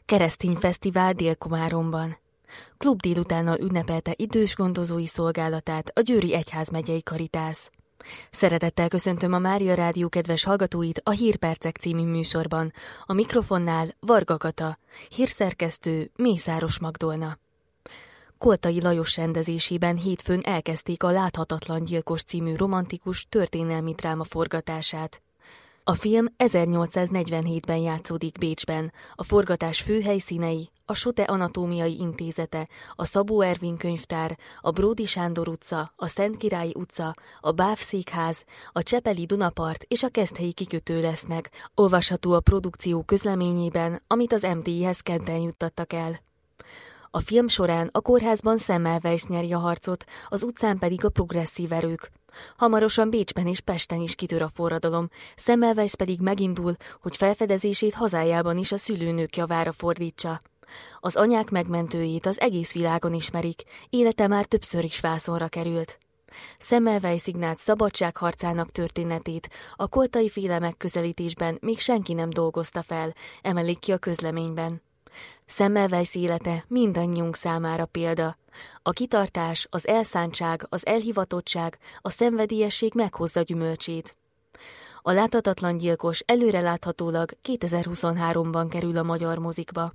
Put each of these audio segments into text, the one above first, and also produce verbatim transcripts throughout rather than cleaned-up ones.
Keresztény fesztivál Dél-Komáromban. Klub délutánnal ünnepelte idős gondozói szolgálatát a Győri Egyházmegyei Karitász. Szeretettel köszöntöm a Mária Rádió kedves hallgatóit a Hírpercek című műsorban. A mikrofonnál Varga Kata, hírszerkesztő Mészáros Magdolna. Koltai Lajos rendezésében hétfőn elkezdték a Láthatatlan gyilkos című romantikus történelmi dráma forgatását. A film ezernyolcszáznegyvenhétben játszódik Bécsben, a forgatás főhelyszínei a Sote Anatómiai Intézete, a Szabó Ervin Könyvtár, a Bródi Sándor utca, a Szentkirályi utca, a Báv-székház, a Csepeli Dunapart és a Keszthelyi kikötő lesznek, olvasható a produkció közleményében, amit az em té i-hez kedden juttattak el. A film során a kórházban Semmelweis nyeri a harcot, az utcán pedig a progresszív erők. Hamarosan Bécsben és Pesten is kitör a forradalom, Semmelweis pedig megindul, hogy felfedezését hazájában is a szülőnők javára fordítsa. Az anyák megmentőjét az egész világon ismerik, élete már többször is vászonra került. Semmelweis Ignác szabadságharcának történetét a koltai féle megközelítésben még senki nem dolgozta fel, emelik ki a közleményben. Semmelweis élete mindannyiunk számára példa. A kitartás, az elszántság, az elhivatottság, a szenvedélyesség meghozza gyümölcsét. A Láthatatlan gyilkos előreláthatólag kétezer-huszonháromban kerül a magyar mozikba.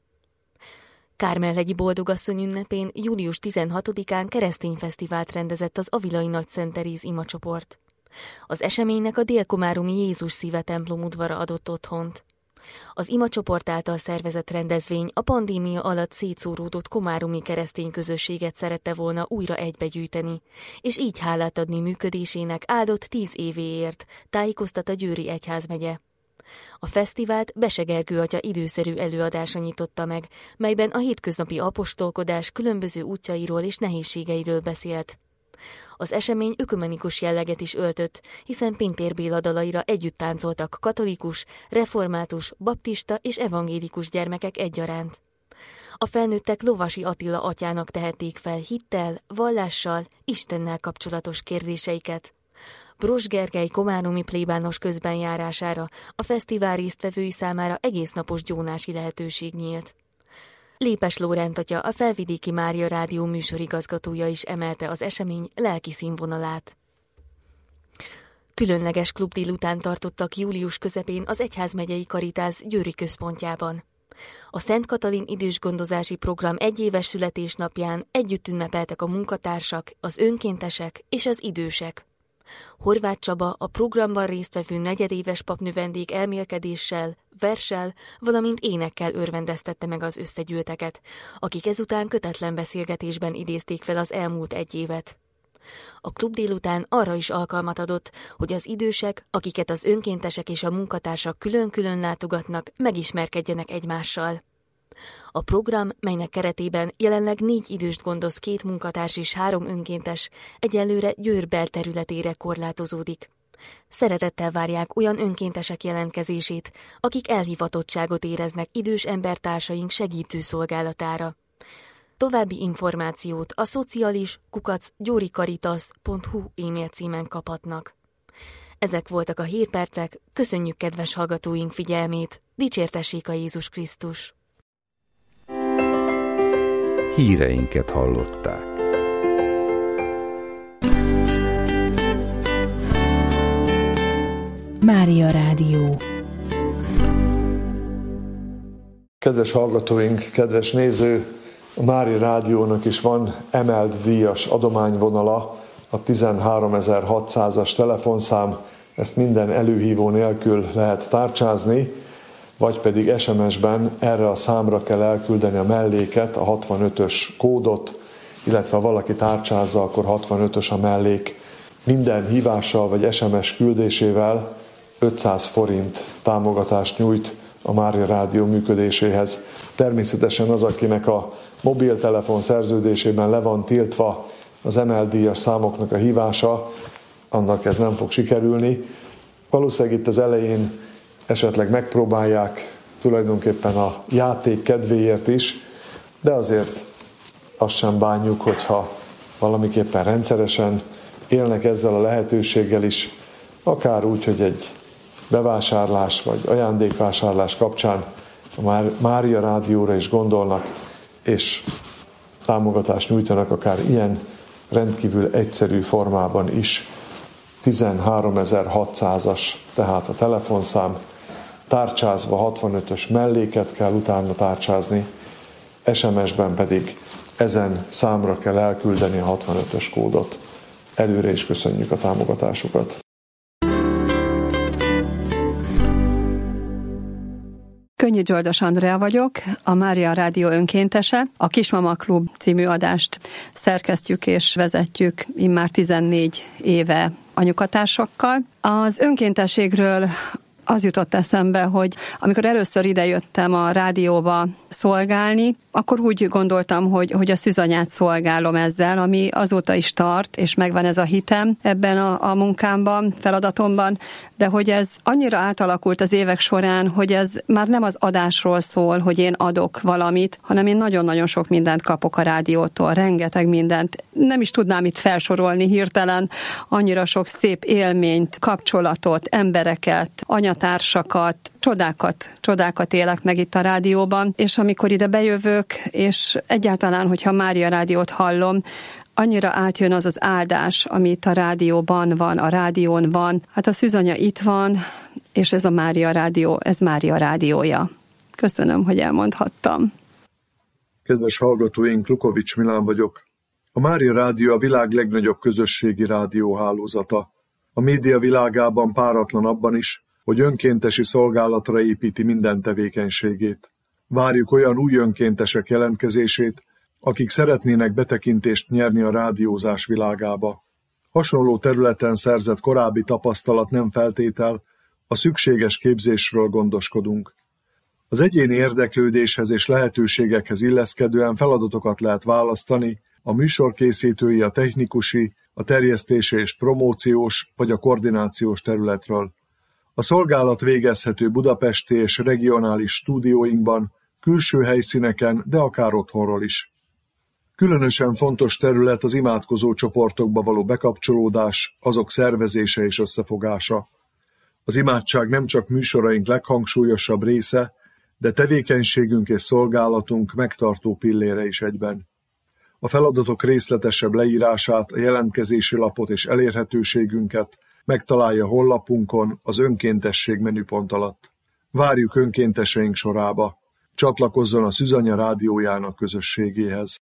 Kármellhegyi Boldogasszony ünnepén július tizenhatodikán keresztény fesztivált rendezett az Avilai Nagy Szent Teréz imacsoport. Az eseménynek a dél-komáromi Jézus Szíve templom udvara adott otthont. Az imacsoport által szervezett rendezvény a pandémia alatt szétszóródott komáromi keresztény közösséget szerette volna újra egybegyűjteni, és így hálát adni működésének áldott tíz évéért, tájékoztat a Győri Egyházmegye. A fesztivált Bese Gergő atya időszerű előadása nyitotta meg, melyben a hétköznapi apostolkodás különböző útjairól és nehézségeiről beszélt. Az esemény ökumenikus jelleget is öltött, hiszen Pintér Béla dalaira együtt táncoltak katolikus, református, baptista és evangélikus gyermekek egyaránt. A felnőttek Lovasi Attila atyának tehették fel hittel, vallással, Istennel kapcsolatos kérdéseiket. Bross Gergely komáromi plébános közbenjárására a fesztivál résztvevői számára egésznapos gyónási lehetőség nyílt. Lépes Lórend atya, a Felvidéki Mária Rádió műsorigazgatója is emelte az esemény lelki színvonalát. Különleges klub délután tartottak július közepén az Egyházmegyei Karitász Győri központjában. A Szent Katalin idősgondozási program egyéves születésnapján együtt ünnepeltek a munkatársak, az önkéntesek és az idősek. Horváth Csaba a programban résztvevő negyedéves papnövendék elmélkedéssel, verssel, valamint énekkel örvendeztette meg az összegyűlteket, akik ezután kötetlen beszélgetésben idézték fel az elmúlt egy évet. A klub délután arra is alkalmat adott, hogy az idősek, akiket az önkéntesek és a munkatársak külön-külön látogatnak, megismerkedjenek egymással. A program, melynek keretében jelenleg négy időst gondoz két munkatárs és három önkéntes, egyelőre Győr belterületére korlátozódik. Szeretettel várják olyan önkéntesek jelentkezését, akik elhivatottságot éreznek idős embertársaink segítő szolgálatára. További információt a szocialis kukac gyórikaritas pont hu e-mail címen kaphatnak. Ezek voltak a hírpercek, köszönjük kedves hallgatóink figyelmét, dicsértessék a Jézus Krisztus! Híreinket hallották. Mária Rádió. Kedves hallgatóink, kedves néző, a Mária Rádiónak is van emelt díjas adományvonala, a tizenháromezer-hatszázas telefonszám, ezt minden előhívó nélkül lehet tárcsázni, vagy pedig es em es-ben erre a számra kell elküldeni a melléket, a hatvanötös kódot, illetve ha valaki tárcsázza, akkor hatvanötös a mellék. Minden hívással vagy es em es küldésével ötszáz forint támogatást nyújt a Mária Rádió működéséhez. Természetesen az, akinek a mobiltelefon szerződésében le van tiltva az emelt díjas számoknak a hívása, annak ez nem fog sikerülni. Valószínűleg itt az elején esetleg megpróbálják tulajdonképpen a játék kedvéért is, de azért azt sem bánjuk, hogyha valamiképpen rendszeresen élnek ezzel a lehetőséggel is, akár úgy, hogy egy bevásárlás vagy ajándékvásárlás kapcsán a Mária Rádióra is gondolnak, és támogatást nyújtanak akár ilyen rendkívül egyszerű formában is. tizenháromezer-hatszázas tehát a telefonszám, tárcsázva hatvanötös melléket kell utána tárcsázni, es em es-ben pedig ezen számra kell elküldeni a hatvanötös kódot. Előre is köszönjük a támogatásukat. Könnyi Zsoldos Andrea vagyok, a Mária Rádió önkéntese. A Kismama Klub című adást szerkesztjük és vezetjük immár tizennégy éve anyukatársakkal. Az önkéntességről az jutott eszembe, hogy amikor először idejöttem a rádióba szolgálni, akkor úgy gondoltam, hogy, hogy a szűzanyát szolgálom ezzel, ami azóta is tart, és megvan ez a hitem ebben a, a munkámban, feladatomban, de hogy ez annyira átalakult az évek során, hogy ez már nem az adásról szól, hogy én adok valamit, hanem én nagyon-nagyon sok mindent kapok a rádiótól, rengeteg mindent. Nem is tudnám itt felsorolni hirtelen, annyira sok szép élményt, kapcsolatot, embereket, anyatársakat, csodákat, csodákat élek meg itt a rádióban, és amikor ide bejövök, és egyáltalán, hogyha Mária Rádiót hallom, annyira átjön az az áldás, ami itt a rádióban van, a rádión van. Hát a szűzanya itt van, és ez a Mária Rádió, ez Mária Rádiója. Köszönöm, hogy elmondhattam. Kedves hallgatóink, Lukovics Milán vagyok. A Mária Rádió a világ legnagyobb közösségi rádióhálózata. A média világában páratlan abban is, hogy önkéntesi szolgálatra építi minden tevékenységét. Várjuk olyan új önkéntesek jelentkezését, akik szeretnének betekintést nyerni a rádiózás világába. Hasonló területen szerzett korábbi tapasztalat nem feltétel, a szükséges képzésről gondoskodunk. Az egyéni érdeklődéshez és lehetőségekhez illeszkedően feladatokat lehet választani, a műsorkészítői, a technikusi, a terjesztési és promóciós vagy a koordinációs területről. A szolgálat végezhető budapesti és regionális stúdióinkban, külső helyszíneken, de akár otthonról is. Különösen fontos terület az imádkozó csoportokba való bekapcsolódás, azok szervezése és összefogása. Az imádság nem csak műsoraink leghangsúlyosabb része, de tevékenységünk és szolgálatunk megtartó pillére is egyben. A feladatok részletesebb leírását, a jelentkezési lapot és elérhetőségünket megtalálja honlapunkon az önkéntesség menüpont alatt. Várjuk önkénteseink sorába. Csatlakozzon a Szűzanya rádiójának közösségéhez.